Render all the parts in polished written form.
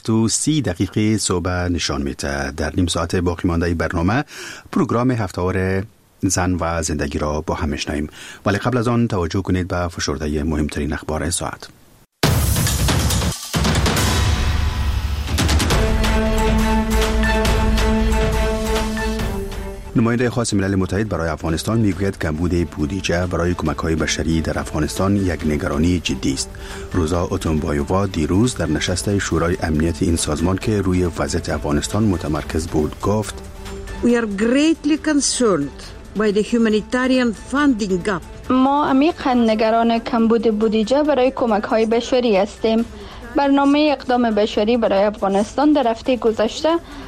تو 30 دقیقه صبح نشان میده. در نیم ساعت باقی مانده برنامه پروگرام هفته‌وار زن و زندگی را با هم میشنویم، ولی قبل از آن توجه کنید به فشرده مهمترین اخبار ساعت. نماینده خاص ملل متحد برای افغانستان میگوید کمبود بودجه برای کمک‌های بشری در افغانستان یک نگرانی جدی است. روزا اوتونبایووا دیروز در نشست شورای امنیت این سازمان که روی وضعیت افغانستان متمرکز بود گفت: We are greatly concerned by the humanitarian funding gap. ما عمیقاً نگران کمبود بودجه برای کمک‌های بشری هستیم. برنامه اقدام بشری برای افغانستان در هفته گذشته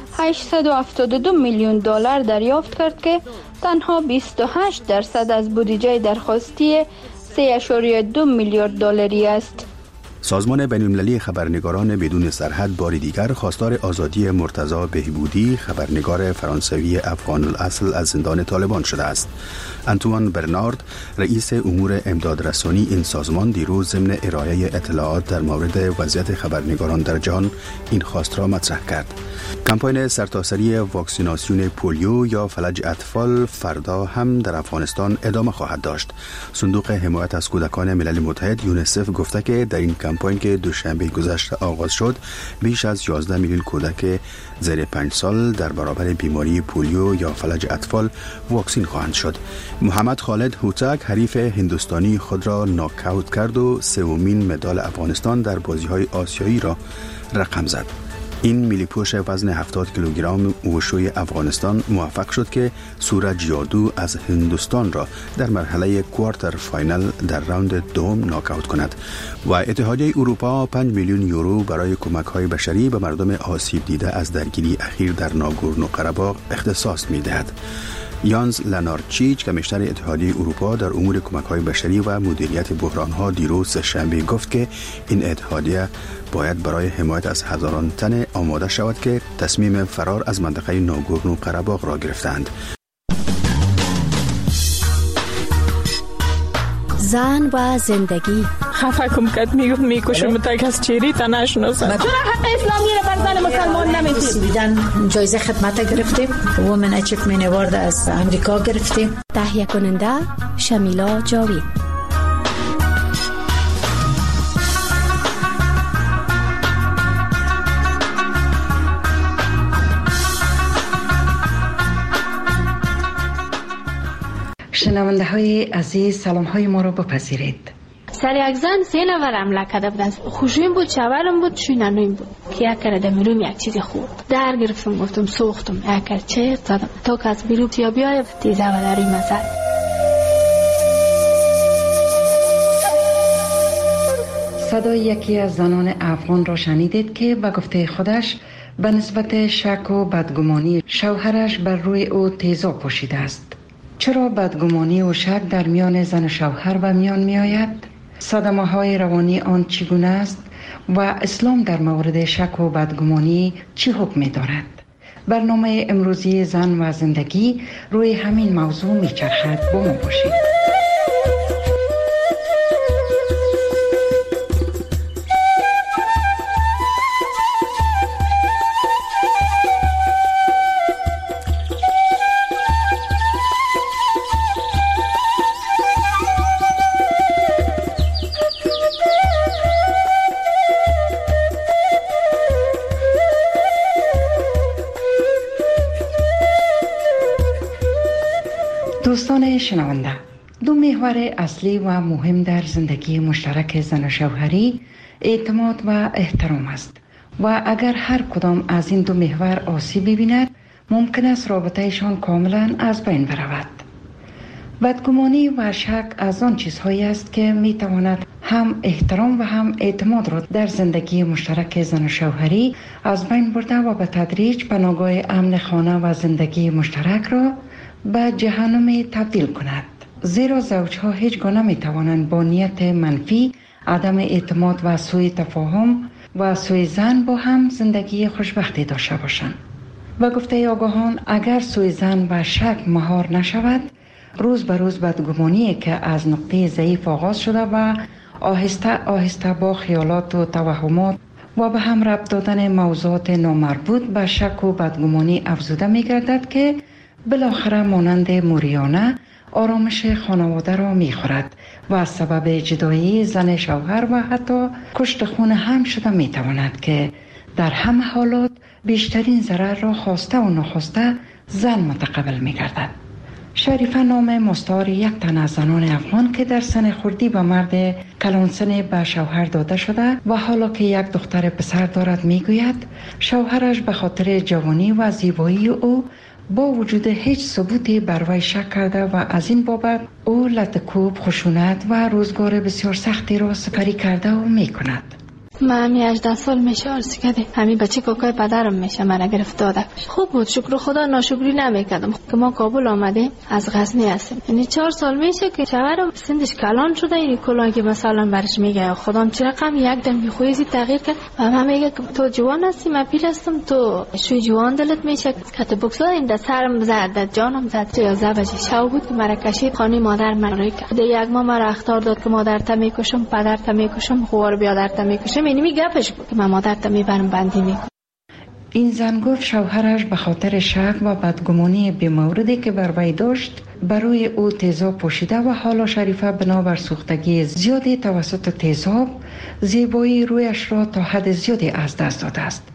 872 میلیون دلار دریافت کرد که تنها 28% از بودجه درخواستی 3.2 میلیارد دلاری است. سازمان بین‌المللی خبرنگاران بدون سرحد بار دیگر خواستار آزادی مرتضی بهبودی، خبرنگار فرانسوی افغان الاصل، از زندان طالبان شده است. انتوان برنارد، رئیس امور امدادرسانی این سازمان، دیروز ضمن ارائه اطلاعات در مورد وضعیت خبرنگاران در جهان این خواست را مطرح کرد. کمپاین سرتاسری واکسیناسیون پولیو یا فلج اطفال فردا هم در افغانستان ادامه خواهد داشت. صندوق حمایت از کودکان ملل متحد یونیسف گفته که در این کمپاین که دوشنبه گذشته آغاز شد، بیش از 11 میلیون کودک زیر 5 سال در برابر بیماری پولیو یا فلج اطفال واکسین خواهند شد. محمد خالد هوتک حریف هندوستانی خود را ناکاوت کرد و سومین مدال افغانستان در بازی‌های آسیایی را رقم زد. این میلی‌پوش وزن 70 کیلوگرم وشوی افغانستان موفق شد که سورج یادو از هندوستان را در مرحله کوارتر فاینال در راوند دوم ناکاوت کند و اتحادیه اروپا 5 میلیون یورو برای کمک‌های بشری به مردم آسیب دیده از درگیری اخیر در ناگورنو قره‌باغ اختصاص می‌دهد. یانز لنارچیچ، کمیشنر اتحادیه اروپا در امور کمک‌های بشری و مدیریت بحران‌ها، دیروز شنبه گفت که این اتحادیه باید برای حمایت از هزاران تن آماده شود که تصمیم فرار از منطقه ناگورنو قره‌باغ را گرفتند. زن و زندگی. خفه کم کد میکشم تا کس چیری تا نشناسم. چرا حق اسلامی رو بر زن مسلمان نمیدید؟ بیدن جایزه خدمت گرفتیم. وومن اچیومنت اوارد از امریکا گرفتیم. تهیه کننده شمیلا جاوید. شنونده های عزیز، سلام های ما رو بپذیرید. سر یک زن 3 نفر حمله کرده بودن. خوشویم بود، شوهرم بود، شوینانویم بود که یک کرده میروم یک چیزی خورد. در گرفتم، گفتم سوختم، یک کرد چه زدم تا که از بیرون یا بیای تیزه و داری مثلا. صدای یکی از زنان افغان را شنیدید که به گفته خودش به نسبت شک و بدگمانی شوهرش بر روی او تیزاب پوشیده است. چرا بدگمانی و شک در میان زن و شوهر به میان می آید؟ صدمه های روانی آن چگونه است و اسلام در مورد شک و بدگمانی چی حکم می دارد؟ برنامه امروزی زن و زندگی روی همین موضوع می چرخد. با ما باشید. دوستان شنونده، 2 محور اصلی و مهم در زندگی مشترک زن و شوهری اعتماد و احترام است و اگر هر کدام از این 2 محور آسیب ببیند ممکن است رابطهشان کاملا از بین برود. بدگمانی و شک از آن چیزهایی است که می تواند هم احترام و هم اعتماد را در زندگی مشترک زن و شوهری از بین برده و به تدریج پناهگاه امن خانه و زندگی مشترک را به جهنم تبدیل کند. زیرا زوجها هیچ گونه نمی توانند با نیت منفی، عدم اعتماد و سوء تفاهم و سوء ظن با هم زندگی خوشبختی داشته باشند. و گفته آگاهان اگر سوء ظن و شک مهار نشود، روز به روز بدگمانی که از نقطه ضعیف آغاز شده و آهسته آهسته با خیالات و توهمات و به هم ربط دادن موضوعات نامربوط به شک و بدگمانی افزوده می گردد که بالاخره مانند موریانه آرامش خانواده را می خورد و از سبب جدایی زن شوهر و حتی کشت خون هم شده می تواند که در همه حالات بیشترین ضرر را خواسته و نخواسته زن متقبل می گردد. شریفه نام مستعار یک تن از زنان افغان که در سن خردی به مرد کلانسن به شوهر داده شده و حالا که یک دختر پسر دارد می گوید شوهرش به خاطر جوانی و زیبایی او با وجود هیچ ثبوتی بر وی شک کرده و از این بابت او لطکوب، خشونت و روزگار بسیار سختی را سپری کرده و می کند. من همی 18 سال میشه عرض کردیم همین بچه کاکای پدرم میشه من گرفت داده خوب بود شکر خدا ناشکری نمیکردم که ما کابل آمدیم از غزنی هستیم یعنی 4 سال میشه که شوهرم سنش کلان شده این کلان که مثلا برش میگه خودم چه رقم یک دم خویزی تغییر کرد و من میگه تو جوان هستی من پیر هستم تو شوی جوان دلت میشه کت بوکسا این در سرم زد جانم زد 11 بجه شب بود که مرا کشید خانه مادر من رو کرد یک ماه مرا اخطار داد که مادرت میکشم پدرت میکشم خوار بیادرت میکشم یعنی میگفش بود که من مادرت میبرم بندی میکنم. این زن گفت شوهرش به خاطر شک و بدگمانی بی‌موردی که بر وی داشت برای او تیزاب پوشیده و حالا شریفه بنابر سوختگی زیادی توسط تیزاب زیبایی رویش را تا حد زیادی از دست داده است.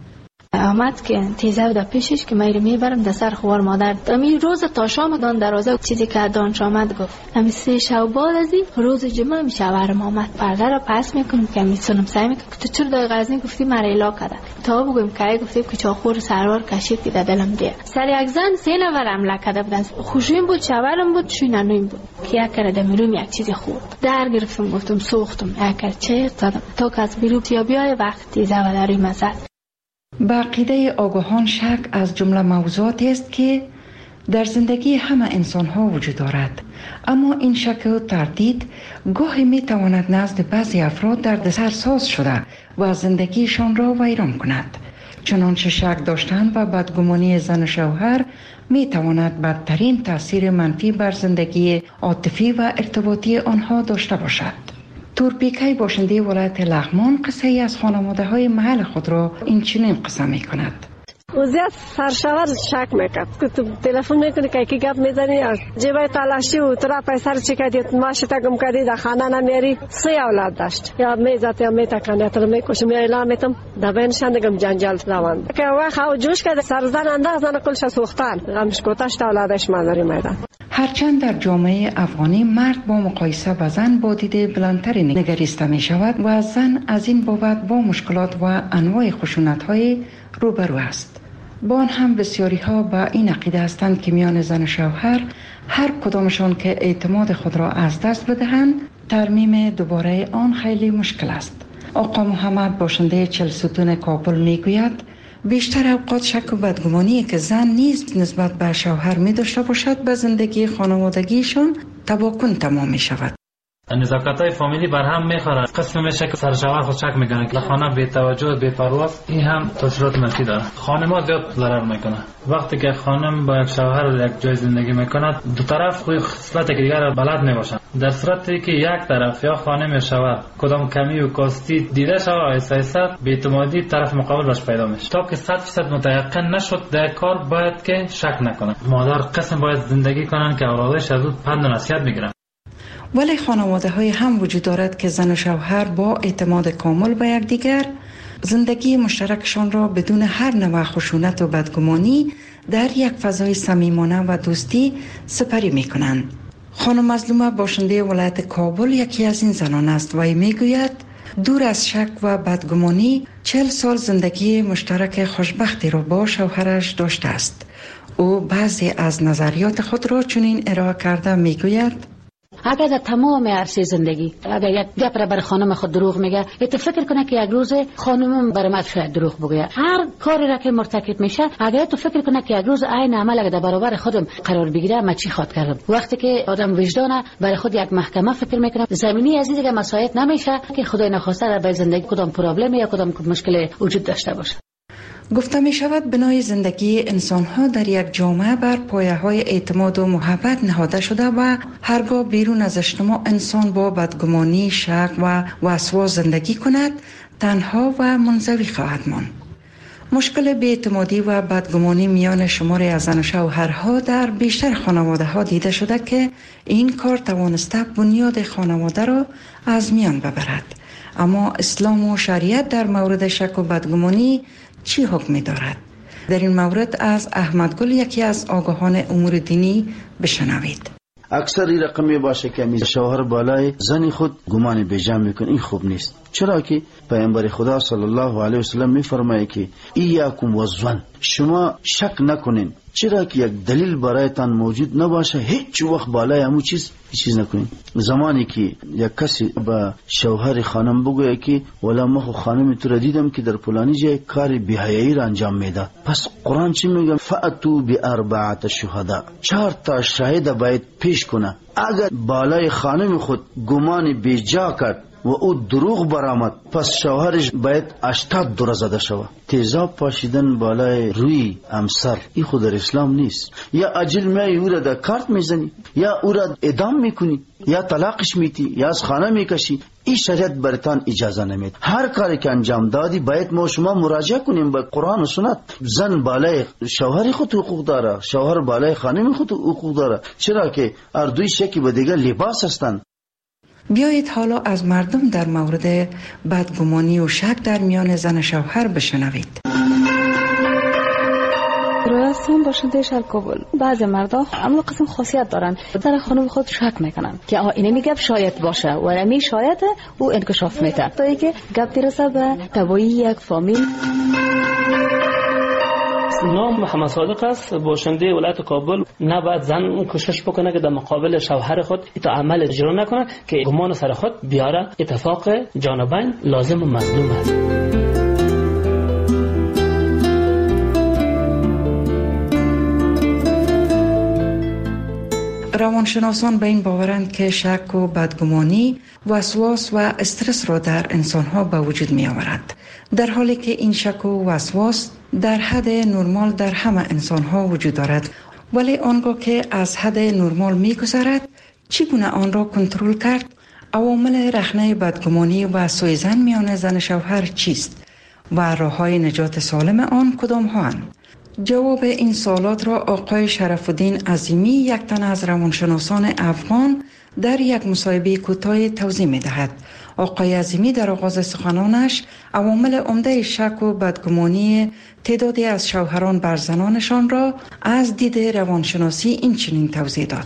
آمد که تیزاب در پیشش که من میبرم در سر خوار مادر امی روز تا شام دان دروازه چیزی که دانش آمد گفت امی 3 شب بعد از این روز جمعه می شوهرم آمد پرده را پس میکنم که میتونم سعی میکنم که تو چرا در غزنی گفتی مرا ایلا کرده تا بگم که گفتیم که چاخور سروار کشید که در دلم دیه سر یک زن 3 نفر حمله کرده بودن خوشویم بود شوهرم بود شوینانویم بود که یک کرده میروم یک چیزی خورد در گرفتم گفتم سوختم یک چه زدم تا که از بیرون یا بیای وقت تیزاب در روی مزد. به عقیده آگاهان شک از جمله موضوعاتی است که در زندگی همه انسان ها وجود دارد اما این شک و تردید گاهی می تواند نزد بعضی افراد دردسرساز شده و زندگیشان را ویران کند چنانچه شک داشتن و بدگمانی زن و شوهر می تواند بدترین تاثیر منفی بر زندگی عاطفی و ارتباطی آنها داشته باشد. تورپیکای باشنده ولایت لغمان قصه ای از خانواده های محل خود را این چنین قصه می کند. زیاد سرشاور شک میکرد که تو تلفن میکنی که گپ میزنی جیبای تلاشی و ترا پیسر چی کردی ماشی تگم کردی در خانه نمیاری 3 اولاد داشت یا میزد یا میتکنی تا میکشم یا اعلام میتم در بینشان دگم جنجال روان که وای خواهو جوش کرده سرزن انداز زن کلش سوختن غمش کتش تا اولادش مادری میدن. هرچند در جامعه افغانی مرد با مقایسه با زن با دید بلندتری نگریسته می شود و زن از این بابت با مشکلات و انواع خشونت های روبرو است. با آن هم بسیاری ها با این عقیده هستند که میان زن و شوهر هر کدامشان که اعتماد خود را از دست بدهند ترمیم دوباره آن خیلی مشکل است. آقا محمد باشنده 40 ستون کابل میگوید بیشتر اوقات شک و بدگمانی که زن نیز نسبت به شوهر می داشته باشد به زندگی خانوادگیشان تباکن تمام می شود. نزاکت‌های فامیلی بر هم می‌خوره. قسم میشه که سر شوهر خود شک میکنه که خانه بی توجه بی پرواز این هم تاثیرات منفی داره. خانم‌ها زیاد ضرر میکنه. وقتی که خانم با یک شوهر یک جای زندگی میکنه دو طرف خوی خصلت دیگر را بلد میباشن. در صورتی که یک طرف یا خانم یا شوهر کدام کمی و کاستی دیده شوه ایسا بی‌اعتمادی طرف مقابل باش پیدا میشه. تا که 100% متیقن نشد در کار باید که شک نکنه. مادر قسم باید زندگی کنن که اولادش از پند و نصیحت بگیرن. ولی خانواده های هم وجود دارد که زن و شوهر با اعتماد کامل به یکدیگر زندگی مشترکشان را بدون هر نوع خشونت و بدگمانی در یک فضای صمیمانه و دوستی سپری می کنند. خانم مظلومه باشنده ولایت کابل یکی از این زنان است و می گوید دور از شک و بدگمانی 40 سال زندگی مشترک خوشبختی را با شوهرش داشته است. او بعضی از نظریات خود را چنین ارائه کرده می گوید اگر در تمام عرصه زندگی اگر یک گپ را بر خانم خود دروغ میگه تو فکر کنه که یک روز خانمم بر من شاید دروغ بگه. هر کاری را که مرتکب میشه اگر تو فکر کنه که یک روز عین عمل اگر در برابر خودم قرار بگیره من چی خواهد کردم. وقتی که آدم وجدانه برای خود یک محکمه فکر میکنه زمینی از این دیگه مسایت نمیشه که خدای نخواسته در به زندگی کدام پرابلم یا کدام مشکل وجود داشته باشه. گفته می شود بنای زندگی انسان ها در یک جامعه بر پایه های اعتماد و محبت نهاده شده و هرگاه بیرون از اجتماع انسان با بدگمانی، شک و وسواس زندگی کند تنها و منزوی خواهد ماند. مشکل بی‌اعتمادی و بدگمانی میان شماری از زن و شوهرها در بیشتر خانواده ها دیده شده که این کار توانسته بنیاد خانواده را از میان ببرد. اما اسلام و شریعت در مورد شک و بدگمانی چی حکم دارد؟ در این مورد از احمد گل، یکی از آگاهان امور دینی، بشنوید. اکثری رقمی باشه که شوهر بالای زن خود گمان بیجا میکنه، این خوب نیست. چرا که پیامبر خدا صلی الله علیه و سلم میفرمایه که ایاکم والظن، شما شک نکنین، چرا که یک دلیل برایتان موجود نباشه هیچ وقت بالای همون چیز نکنین. زمانی که یک کسی با شوهر خانم بگویه که ولی من خانم تو را دیدم که در فلانی جای کار بی‌حیایی را انجام میده، پس قرآن چی میگه؟ فأتوا بأربعة شهداء، 4 شاهد باید پیش کنه. اگر بالای خانم خود گمان بیجا کرد و او دروغ برآمد، پس شوهرش باید 80 دوره زده شود. تیزاب پاشیدن بالای روی همسر این خود در اسلام نیست. یا اجل میای او را در کارت میزنی، یا او را اعدام میکنی، یا طلاقش میتی، یا از خانه میکشی. این شریعت برتان اجازه نمید. هر کاری که انجام دادی باید ما شما مراجعه کنیم به قرآن و سنت. زن بالای شوهر خود حقوق داره، شوهر بالای خانم خود حقوق داره، چرا که هر دوی شکی به دیگر لباس هستند. بیایید حالا از مردم در مورد بدگمانی و شک در میان زن و شوهر بشنوید. رسم باشنده شرکابل، بعضی مردا اما قسم خاصیت دارن، در خانم خود شک میکنن که اینه میگه شاید باشه و امی شاید او انکشاف میده تا اینکه گپ میرسه به تبایی یک فامیل. نام محمد صادق است، باشنده ولایت کابل. نباید زن کوشش بکنه که در مقابل شوهر خود تا عمل اجرا نکنه که گمان سر خود بیاره. اتفاق جانبین لازم و مظلوم است. روانشناسان به این باورند که شک و بدگمانی وسواس و استرس را در انسانها به وجود می آورد، در حالی که این شک و وسواس در حد نرمال در همه انسانها وجود دارد، ولی آنگاه که از حد نرمال می گذرد چگونه آن را کنترل کرد؟ عوامل رخنه بدگمانی و سوء ظن میان زن شوهر چیست و راه‌های نجات سالم آن کدام هاند؟ جواب این سوالات را آقای شرف الدین عظیمی، یک تن از روانشناسان افغان، در یک مصاحبه کوتاه توضیح می دهد. آقای عظیمی در آغاز سخنانش عوامل عمده شک و بدگمانی تعدادی از شوهران بر زنانشان را از دید روانشناسی این چنین توضیح داد.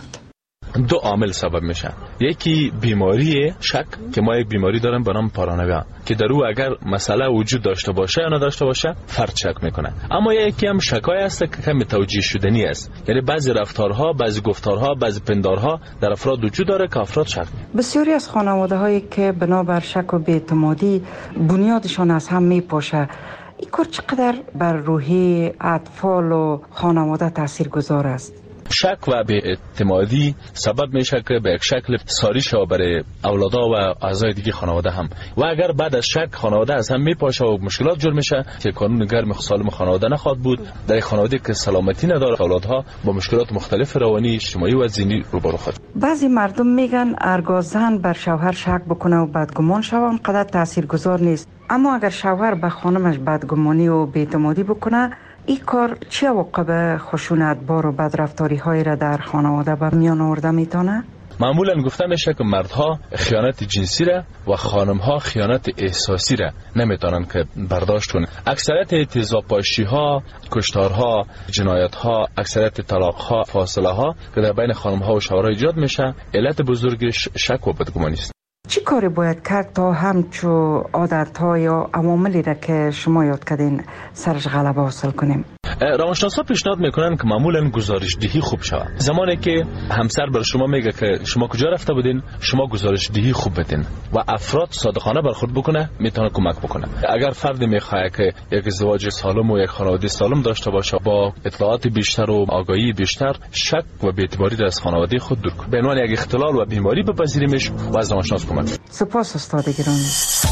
2 عامل سبب میشه. یکی بیماری شک که ما یک بیماری داریم به نام پارانویا که در او اگر مسئله وجود داشته باشه یا نداشته باشه فرد شک میکنه. اما یکی هم شکای است که کمی توجیه شدنی است، یعنی بعضی رفتارها، بعضی گفتارها، بعضی پندارها در افراد وجود داره که افراد شک میکنه. بسیاری از خانواده هایی که بنابر شک و بی‌اعتمادی بنیادشان از هم میپاشه، این کار چقدر بر روحی اطفال و خانواده تاثیرگذار است؟ شک و بی‌اعتمادی سبب میشه که به یک شکل ساری شود برای اولادا و اعضای دیگه خانواده هم، و اگر بعد از شک خانواده از هم میپاشه و مشکلات جور میشه که کانون گرم سالم خانواده نخواهد بود. در خانواده که سلامتی نداره اولادها با مشکلات مختلف روانی، اجتماعی و ذهنی روبرو خواهد. بعضی مردم میگن هرگاه زن بر شوهر شک بکنه و بدگمان شود آنقدر تاثیرگذار نیست، اما اگر شوهر به خانمش بدگمانی و بی‌اعتمادی بکنه، این کار چه عواقب خشونت بار و بدرفتاری های را در خانواده به میان آورده میتونه؟ معمولا گفته میشه که مردها خیانت جنسی را و خانمها خیانت احساسی را نمیتونن که برداشت کنن. اکثریت تیزابپاشی ها، کشتارها، جنایت ها، اکثریت طلاق ها، فاصله ها که در بین خانمها و شوهرها ایجاد میشه، علت بزرگش شک و بدگمانی است. چی کاری باید کرد تا همچو عادت‌ها یا عواملی را که شما یاد کردین سرش غلبه حاصل کنیم؟ روانشناسا پیشنهاد میکنن که معمولا گزارش دهی خوب شود. زمانی که همسر بر شما میگه که شما کجا رفته بودین، شما گزارش دهی خوب بدین و افراد صادقانه برخورد بکنه، میتونه کمک بکنه. اگر فردی میخواد که یک ازدواج سالم و یک خانواده سالم داشته باشه، با اطلاعات بیشتر و آگاهی بیشتر شک و بی‌اعتباری را از خانواده خود دور کنه، به عنوان یک اختلال و بیماری بپذیریمش و از روانشناس کمک. سپاس استاد گرامی.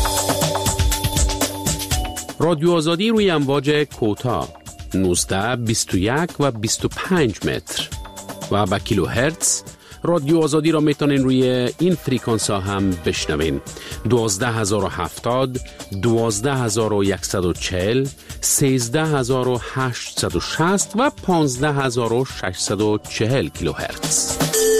رادیو آزادی روی امواج کوتاه 19، 21 و 25 متر و با کیلوهرتز رادیو آزادی را میتونین روی این فریکانس ها هم بشنوین: 12070، 12140، 13860 و 15640 کیلوهرتز.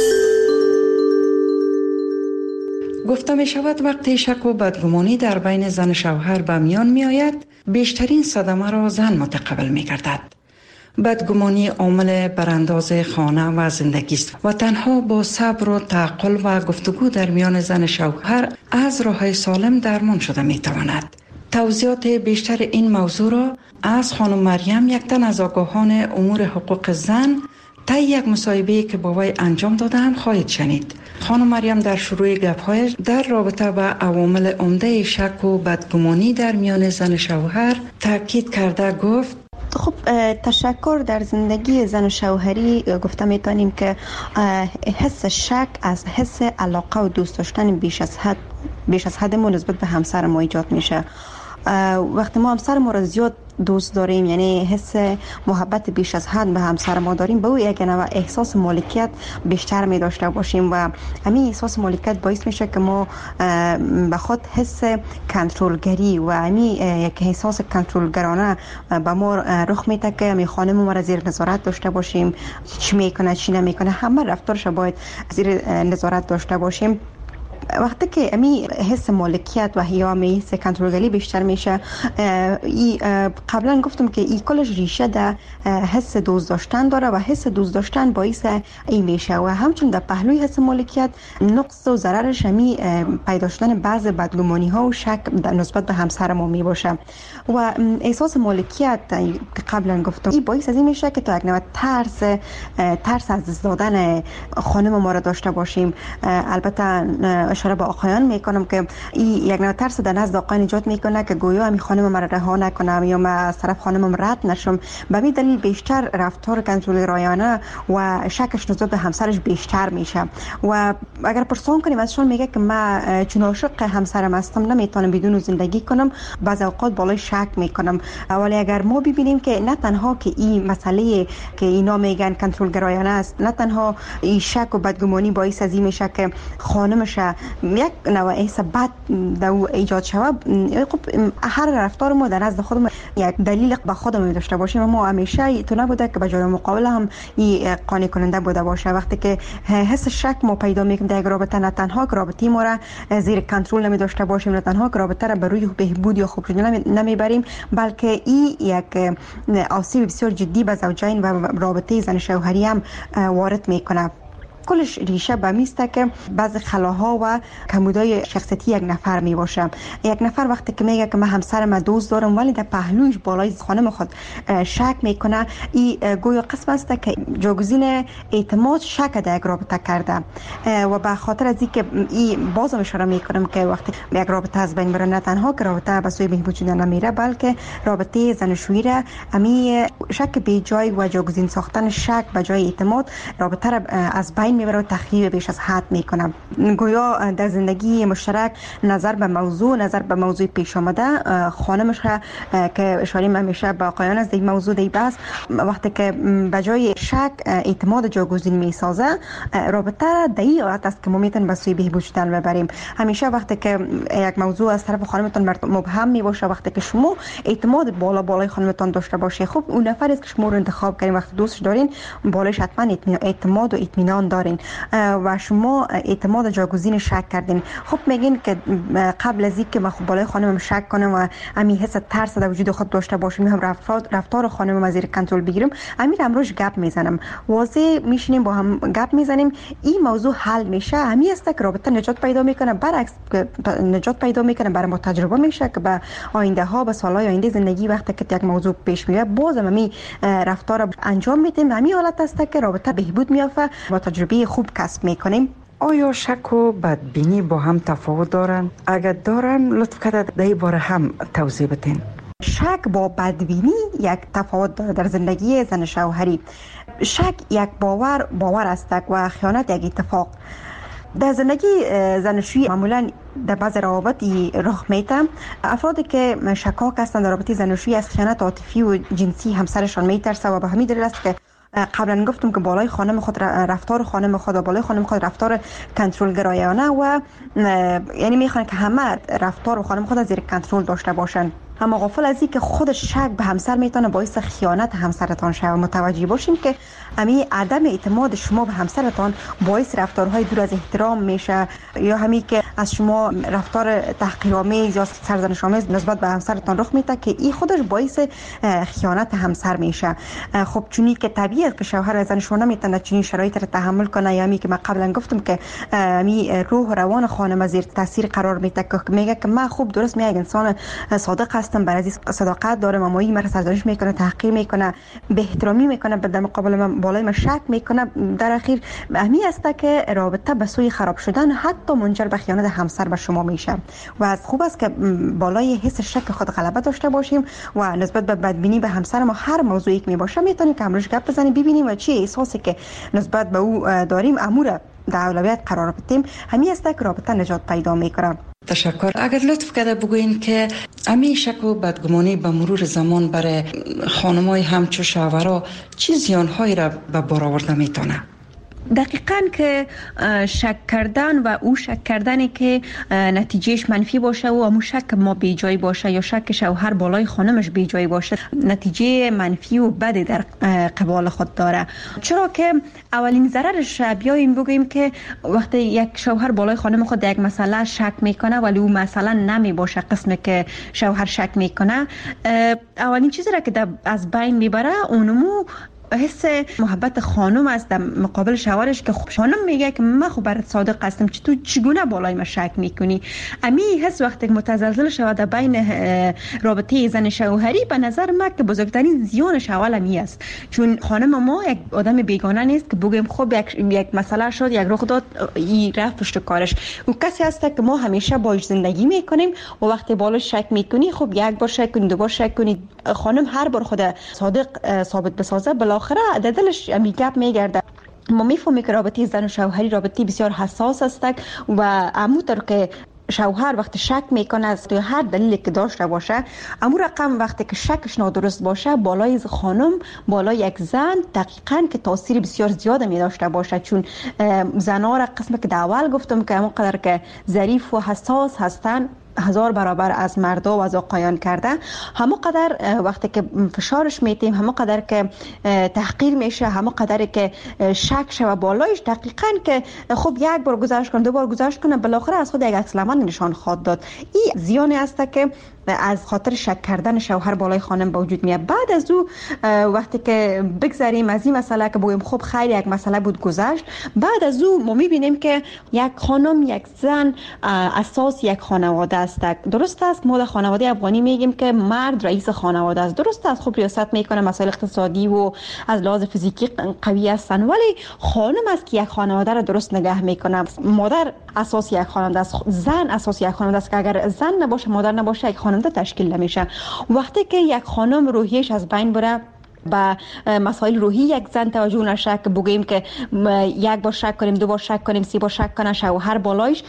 گفته می شود وقتی شک و بدگمانی در بین زن شوهر به میان می آید، بیشترین صدمه را زن متقبل می گردد. بدگمانی عامل برانداز خانه و زندگی است و تنها با صبر و تعقل و گفتگو در میان زن شوهر از راه سالم درمان شده می تواند. توضیحات بیشتر این موضوع را از خانم مریم، یک تن از آگاهان امور حقوق زن، طی یک مصاحبه‌ای که با وی انجام دادند خواهید شنید. خانم مریم در شروع گپ‌هایش در رابطه با عوامل عمده شک و بدگمانی در میان زن شوهر تاکید کرده گفت: خب تشکر در زندگی زن و شوهری گفته میتونیم که حس شک از حس علاقه و دوست داشتن بیش از حد ما نسبت به همسر ما ایجاد میشه. وقتی ما همسر ما را زیاد دوست داریم، یعنی حس محبت بیش از حد به همسر ما داریم، به او یک نوع احساس مالکیت بیشتر می داشته باشیم و همین احساس مالکیت باعث میشه که ما به خود حس کنترلگری و همین یک احساس کنترلگرانه به ما رخ میده که همین خانم ما را زیر نظارت داشته باشیم، چی میکنه چی نمیکنه همه رفتارش باید زیر نظارت داشته باشیم. وقتی که امی حس مالکیت و یا حس کنترلگری بیشتر میشه، قبلا گفتم که این کلش ریشه در حس دوست داشتن داره و حس دوست داشتن باعث این میشه و همچنین در پهلوی حس مالکیت نقص و ضررش همی پیدا شدن بعض بدگمانی ها و شک نسبت به همسر ما می باشه. و احساس مالکیت که قبلا گفتم این باعث از این میشه که تا یک نوع ترس از دست دادن خانم ما را داشته باشیم. البته اشاره به آقایان میکنم که این یک نوع ترس در نزد آقایان ایجاد میکنه که گویا همین خانم مرا رها نکنم یا من از طرف خانمم رد نشم. به همین دلیل بیشتر رفتار کنترلگرایانه و شکش نسبت به همسرش بیشتر میشه. و اگر پرسان کنیم ازشون میگه که من چون عاشق همسرم هستم نمیتونم بدون زندگی کنم، بعضی اوقات بالای شک میکنم. ولی اگر ما ببینیم که نه تنها که این مسئله که اینا میگن کنترلگرایانه است، نه تنها این شک و بدگمانی باعث از این میشه که خانمش یک نوع احساس بد در ایجاد شود، خب هر رفتار ما در نزد خودمون یک دلیل به خودمون داشته باشیم و ما همیشه تو نبوده که به جای مقابل هم این قانع کننده بوده باشه. وقتی که حس شک ما پیدا میکنیم در یک رابطه، نه تنها که رابطه ما را زیر کنترل نمی داشته باشیم، نه تنها که رابطه را به روی بهبود یا خوب شدن نمیبریم، بلکه این یک آسیب بسیار جدی به زوجین و رابطه زن شوهری هم وارد میکنه. کلش ریشه به میسته که بعض خلاها و کمبودهای شخصیتی یک نفر می باشه. یک نفر وقتی که میگه که من همسرم دوست دارم ولی در پهلوش بالای خانم خود شک میکنه، این گویا قسم است که جاگزین اعتماد شک در یک رابطه کرده. و به خاطر از اینکه این بازم اشاره میکنم که وقتی یک رابطه از بین بره، نه تنها که رابطه به سوی بهبود شدن نمیره، بلکه رابطه زناشویی را امی شک به جای و جاگزین ساختن شک به جای اعتماد رابطه را از بین میبره و تخریب بیش از حد میکنه. گویا در زندگی مشترک نظر به موضوع پیش آمده، خانمش که اشاره همیشه به آقایان از این موضوع دی بس، وقتی که به جای شک اعتماد جاگزین میسازه، رابطه در این حالت است که ما میتونیم به سوی بهبود شدن ببریم. همیشه وقتی که یک موضوع از طرف خانمتون مبهم میباشه، وقتی که شما اعتماد بالای خانمتون داشته باشه، خب اون نفری است که شما رو انتخاب کردین، وقتی دوستش دارین بالایش حتما اعتماد و اطمینان دارین و شما اعتماد جاگزین شک کردین. خب میگین که قبل از اینکه من خب بالای خانمم شک کنم و همین حس ترس در وجود خود داشته باشم، هم رفتار خانمم از زیر کنترل بگیرم، امیر امروز گپ میزنم، واضح میشینیم با هم گپ میزنیم، این موضوع حل میشه. همین است که رابطه نجات پیدا میکنه. برعکس نجات پیدا میکنه، برای ما تجربه میشه که به آینده ها، به سالهای آینده زندگی وقتی که یک موضوع پیش میاد بازم همین رفتار انجام میدیم. همین حالت است که رابطه بهبود میافته، با تجربه خوب کسب میکنیم. آیا شک و بدبینی با هم تفاوت دارن؟ اگر دارن لطف کرده در این باره هم توضیح بدین. شک با بدبینی یک تفاوت داره در زندگی زن شوهری. شک یک باور است و خیانت یک اتفاق. در زندگی زناشویی معمولا در بعض روابط رخ میده. افرادی که شکاک هستند در رابطه زناشویی از خیانت عاطفی و جنسی همسرشان میترسه و به همین دلیل است که قبلا گفتم که بالای خانم خود رفتار خانم خود و بالای خانم خود رفتار کنترل گرایانه و یعنی میخوان که همه رفتار خانم خود زیر کنترل داشته باشن. اما غافل از این که خود شک به همسر میتونه باعث خیانت همسرتان شود. متوجه باشیم که همین عدم اعتماد شما به همسرتان باعث رفتارهای دور از احترام میشه، یا همین که از شما رفتار تحقیرآمیز یا سرزنش‌آمیز نسبت به همسرتان رخ میده که این خودش باعث خیانت همسر میشه. خب چونی که طبیعیه که شوهر زن شما نمیتونه چنین شرایط رو تحمل کنه، یا همین که من قبلا گفتم که همین روح و روان خانم زیر تاثیر قرار میده که میگه که من خوب درست میگم انسان صادق هستم، برای صداقت دارم، اما این مرا سرزنش میکنه، تحقیر میکنه، بی احترامی میکنه، در مقابل من بالای من شک میکنه، در اخیر همی است که رابطه به سوی خراب شدن حتی منجر به خیانت همسر به شما میشه. و از خوب است که بالای حس شک خود غلبه داشته باشیم و نسبت به بدبینی به همسر ما هر موضوعی که میباشه میتونیم که امروز گپ بزنیم، ببینیم و چی احساسی که نسبت به او داریم امور در اولویت قرار بدیم. همین است که رابطه نجات پیدا میکنه. تشکر. اگر لطف کرده بگوین که امی شک و بدگمانی به مرور زمان برای خانمای همچو شوهرها چه زیانهایی را به بار آورده میتونه؟ دقیقاً که شک کردن و او شک کردنی که نتیجهش منفی باشه و همون شک ما بی جای باشه یا شک شوهر بالای خانمش بی جای باشه، نتیجه منفی و بدی در قبال خود داره. چرا که اولین ضررش بیایم بگوییم که وقتی یک شوهر بالای خانم خود یک مسئله شک میکنه ولی او مسئله نمی باشه قسمی که شوهر شک میکنه، اولین چیزی را که از بین میبره اونمو حس محبت خانم است در مقابل شوهرش که خانم میگه که من خب برات صادق هستم، تو چگونه بالای من شک میکنی؟ امی حس وقتی که متزلزل شود در بین رابطه زن شوهری، به نظر من که بزرگترین زیانش اول امی است. چون خانم ما یک آدم بیگانه نیست که بگیم خب یک مسئله شد، یک رخ داد، این رفت پشت کارش. او کسی است که ما همیشه باهاش زندگی میکنیم و وقتی بالای شک میکنی خب یک بار شک کنی، دو بار شک کنی، خانم هر بار خود صادق ثابت بسازه بالاخره در دلش گپ میگرده. ما میفهمیم که رابطه زن و شوهری رابطه بسیار حساس است و همونطور که شوهر وقتی شک میکنه از تو هر دلیلی که داشته باشه، امو رقم وقتی که شکش نادرست باشه بالای خانم، بالای یک زن دقیقاً که تاثیر بسیار زیاد می داشته باشه. چون زنها را قسم که در اول گفتم که همونقدر که ظریف و حساس هستن 1000 برابر از مردا و از آقایان کرده، همون قدر وقتی که فشارش میتیم، همون قدر که تحقیر میشه، همون قدر که شک شوه بالایش، دقیقاً که خب یک بار گذاشت کنه، دو بار گذاشت کنه، بالاخره از خود یک عکس العمل نشان خواهد داد. این زیانی است که از خاطر شک کردن شوهر بالای خانم به وجود میاد. بعد از او وقتی که بگذاریم از این مسئله که بگیم خب خیر یک مسئله بود گذشت، بعد از او ما میبینیم که یک خانم، یک زن اساس یک خانواده است. درست است ما در خانواده افغانی میگیم که مرد رئیس خانواده است، درست است خب ریاست میکنه، مسائل اقتصادی و از لحاظ فیزیکی قوی هستن، ولی خانم است که یک خانواده را درست نگه میکنه. مادر اساس یک خانواده است، زن اساس یک خانواده است که اگر زن نباشه، مادر نباشه، یک خانواده تشکیل نمیشه. وقتی که یک خانم روحیش از بین بره، با مسائل روحی یک زن توجه نشه که بگیم که یک بار شک کنیم، دو بار شک کنیم، سه بار شک کنه شوهر بالایش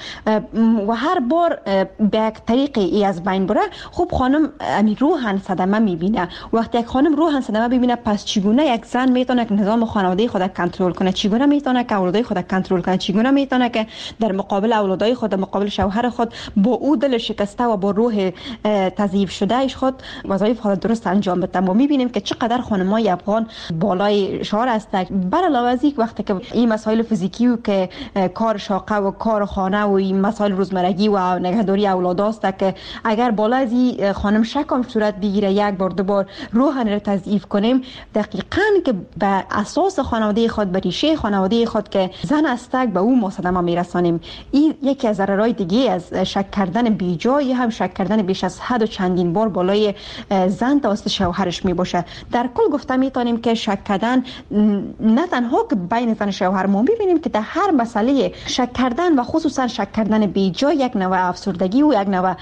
و هر بار به یک طریقی ای از بین بره، خب خانم امی روحن صدمه میبینه. وقتی یک خانم روحن صدمه ببینه، پس چگونه یک زن میتونه که نظام خانواده خود کنترل کنه، چگونه میتونه که اولادای خود کنترل کنه، چگونه میتونه که در مقابل اولادای خود، مقابل شوهر خود با او دل شکسته و با روح تضعیف شده اش خود وظایف خود درست انجام بده. ما میبینیم که چقدر خانمای افغان بالای شعار هستند. بر علاوه از این وقتی که این مسائل فیزیکی و که کار شاقه و کار خانه و این مسائل روزمرگی و نگهداری اولاد است که اگر بالا از این خانم شکم صورت بگیره، یک بار دو بار روحن رو تضعیف کنیم، دقیقاً که به اساس خانواده خود، به ریشه خانواده خود که زن است، به او ما صدمه میرسانیم. این یکی از ضررهای دیگه از شک کردن بیجای، هم شک کردن بیش از حد و چندین بار بالای زن توسط شوهرش میباشه. در کل گفته میتونیم که شک کردن نه تنها که بین زن و شوهر، ما ببینیم که در هر مسئله شک کردن و خصوصا شک کردن بیجای یک نوع افسردگی و یک نوع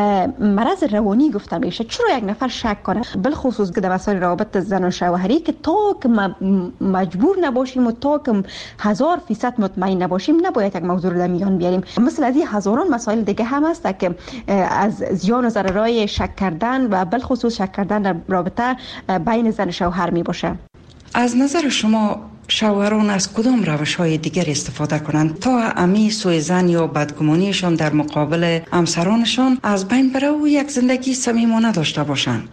مرض روانی گفته میشه. چرا یک نفر شک کنه، بالخصوص که در مسائل روابط زن و شوهری، که تا که مجبور نباشیم و تا که 1000% مطمئن نباشیم نباید یک موضوع رو در میان بیاریم. مثل از این هزاران مسائل دیگه هم هست که از زیان و ضررهای شک کردن و بالخصوص شک کردن در رابطه بین زن و شوهر می باشه. از نظر شما شوهران از کدام روش‌های دیگر استفاده کنند تا امی سوء ظن یا بدگمانیشان در مقابل همسرانشان از بین بره و یک زندگی صمیمانه داشته باشند؟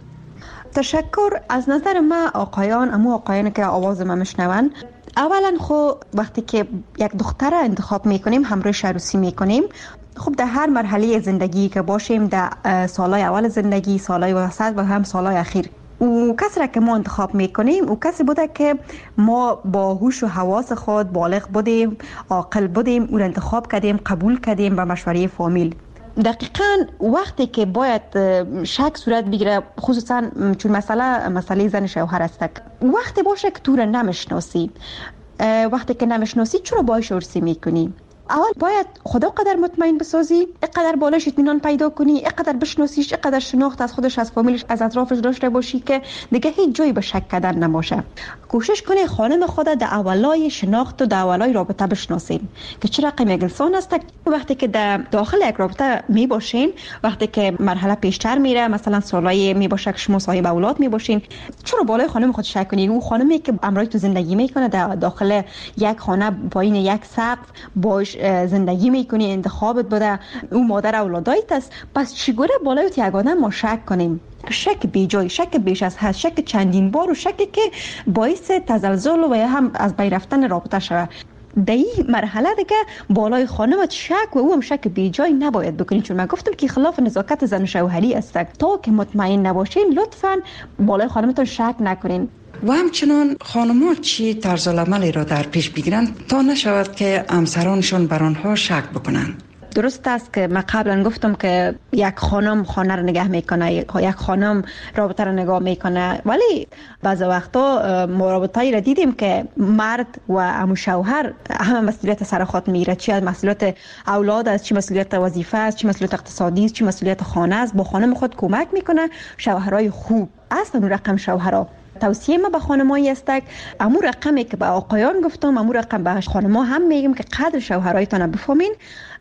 تشکر. از نظر ما آقایان که آواز ما میشنون، اولا خب وقتی که یک دختر انتخاب میکنیم، همراهش عروسی میکنیم، خب در هر مرحله زندگی که باشیم، در سالهای اول زندگی، سالهای وسط و هم سالهای اخیر، او کسی را که ما انتخاب میکنیم او کسی بوده که ما با هوش و حواس خود بالغ بودیم، عاقل بودیم، او را انتخاب کردیم، قبول کردیم به مشوره فامیل. دقیقاً وقتی که باید شک صورت بگیره، خصوصا چون مسئله زن شوهر است، وقتی باشه که تو را نمیشناسی، وقتی که نمیشناسی چرا باهاش عروسی میکنی؟ اول باید خدا قدر مطمئن بسازی، اینقدر بالاش اطمینان پیدا کنی، اینقدر بشناسیش، اینقدر شناخت از خودش، از فامیلش، از اطرافش داشته باشی که دیگه هیچ جایی به شک کردن نباشه. کوشش کنی خانم خود در اولای شناخت و در اولای رابطه بشناسین که چه رقم یک انسان است. وقتی که در داخل یک رابطه می باشین، وقتی که مرحله پیشتر میره، مثلا سالای می باشه که شما صاحب اولاد می باشین، چرا بالای خانم خود شک کنی؟ اون خانمی که همراه تو زندگی میکنه در داخل یک خانه پایین یک سقف باش زندگی میکنی، انتخابت بوده، اون مادر اولادایت است، پس چگونه بالای یک آدم ما شک کنیم؟ شک بیجای، شک بیش از حد، شک چندین بار و شکی که باعث تزلزل و هم از بین رفتن رابطه شود. در این مرحله دیگه بالای خانمت شک و او هم شک بیجای نباید بکنید، چون من گفتم که خلاف نزاکت زن شوهری است. تا که مطمئن نباشین لطفاً بالای خانمتون شک نکنین. و همچنان خانم‌ها چی طرز العملی را در پیش بگیرند تا نشود که همسرانشان بر آنها شک بکنند؟ درست است که من قبلا گفتم که یک خانم خانه رو نگه میکنه، یک خانم رابطه رو نگاه میکنه، ولی بعض وقتا رابطه‌ای را دیدیم که مرد و عمو شوهر همه مسئولیت سر خود میره، چه مسئولیت اولاد است، چه مسئولیت وظیفه است، چه مسئولیت اقتصادی است، چه مسئولیت خانه است، با خانم خود کمک میکنه. شوهرای خوب اصلا رقم شوهرها. توصیه ما به خانمایی است که امور رقمی که به آقایان گفتم، امور رقم به خانم‌ها هم میگم که قدر شوهرایتان بفهمین،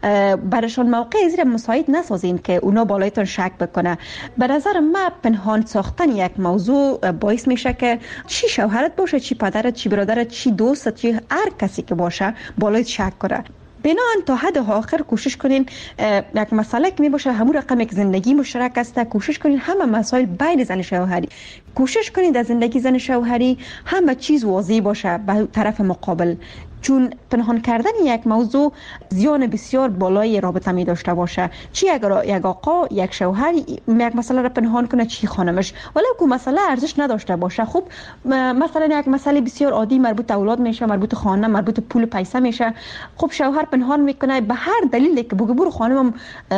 برشان موقع زیر مساعد نسازین که اونا بالایتان شک بکنه. به نظر من پنهان ساختن یک موضوع باعث میشه که چی شوهرت باشه، چی پدرت، چی برادرت، چی دوستت، چی هر کسی که باشه بالایت شک کنه. بنابراین تا حد آخر کوشش کنین یک مسئله که می باشه همون رقم یک زندگی مشترک است، کوشش کنین همه مسائل بین زن شوهری، کوشش کنین در زندگی زن شوهری همه چیز واضح باشه به طرف مقابل، چون پنهان کردن یک موضوع زیان بسیار بالای رابطه می داشته باشه. چی اگر یک آقا یک شوهر یک مسئله را پنهان کنه، چی خانمش، ولی که مسئله ارزش نداشته باشه، خب مثلا یک مسئله بسیار عادی مربوط اولاد میشه، مربوط خانه، مربوط پول پیسه میشه، خب شوهر پنهان میکنه به هر دلیلی که بگه برو خانمم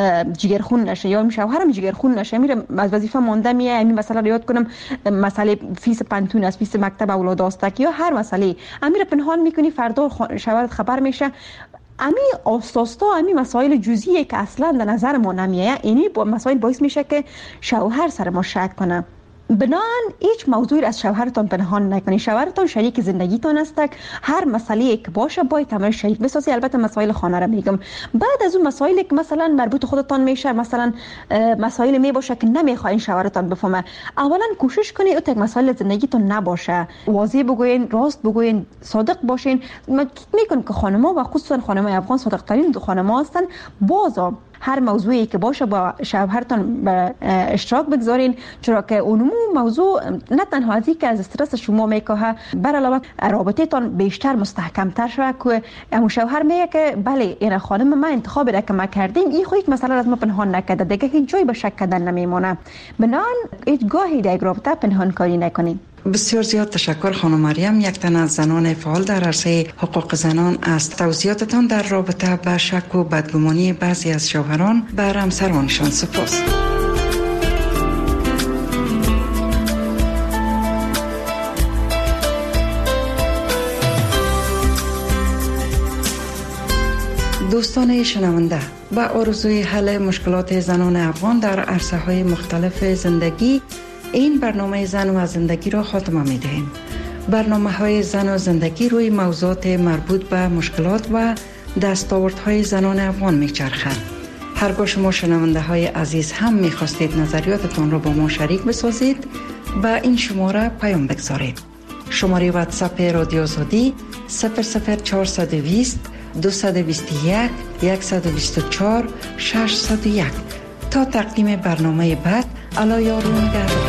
جگرخون نشه یا شوهرم جگرخون نشه، میره از وظیفه مونده میه، همین مسئله رو یاد کنم، مسئله فیس پنتون است، فیس مکتب اولاد است یا هر مسئله امیر پنهان میکنی، فردا شوهرت خبر میشه. امی آستاستا، امی مسائل جزئیه که اصلا در نظر ما نمیایه، اینی مسائل باعث میشه که شوهر سر ما شک کنه. بنان هیچ موضوعی از شوهرتان پنهان نکنید. شوهرتان شریک زندگیتان است، هر مسئله که باشه باید تمام شریک بسازی. البته مسائل خانه را میگم. بعد از اون مسائلی که مثلا مربوط خودتان میشه، مثلا مسائل می باشه که نمیخواین شوهرتان بفهمه، اولا کوشش کنید اون مسائل زندگیتون نباشه، واضح بگوین، راست بگوین، صادق باشین. من میگم که خانم‌ها و خصوصا خانم‌های افغان صادق ترین خانم‌ها هستن. بازم هر موضوعی که باشه با شوهرتان به اشتراک بگذارین، چرا که اون موضوع نه تنها ازی که از استرس شما میکاهه، بر علاوه رابطه تان بیشتر مستحکم تر شود که اون شوهر میگه که بله این خانم ما انتخاب را که ما کردیم، این خودت مثلا از ما پنهان نکرده، دیگه هیچ جایی به شک کردن نمیمونه. بنان هیچ گاهی در رابطه پنهان کاری نکنین. بسیار زیاد تشکر خانم مریم، یک تن از زنان فعال در عرصه حقوق زنان، از توضیحاتتان در رابطه با شک و بدگمانی بعضی از شوهران بر همسرانشان. سپاس. دوستان شنونده، با آرزوی حل مشکلات زنان افغان در عرصه های مختلف زندگی، این برنامه زن و زندگی را خاتمه می دهیم. برنامه های زن و زندگی روی موضوعات مربوط به مشکلات و دستاوردهای زنان افغان می چرخد. هرگاه شما شنونده های عزیز هم می خواستید نظریاتتان را با ما شریک بسازید، با این شماره پیام بگذارید. شماره واتساپ رادیو آزادی 00420 221 124 601. تا تقدیم برنامه بعد، الا یارو نگهدار.